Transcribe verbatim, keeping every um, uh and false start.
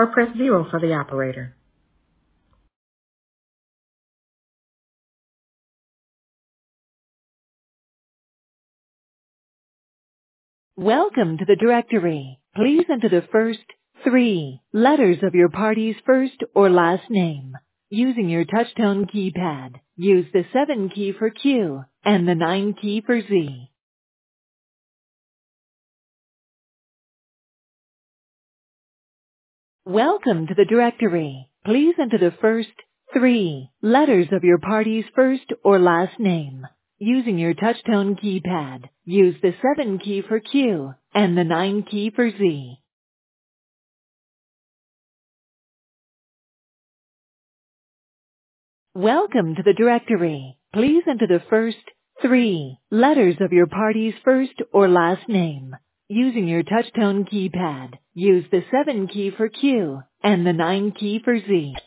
or press zero for the operator. Welcome to the directory. Please enter the first three letters of your party's first or last name. Using your touchtone keypad, use the seven key for Q and the nine key for Z. Welcome to the directory. Please enter the first three letters of your party's first or last name. Using your touchtone keypad, use the seven key for Q and the nine key for Z. Welcome to the directory. Please enter the first three letters of your party's first or last name. Using your touchtone keypad, use the seven key for Q and the nine key for Z.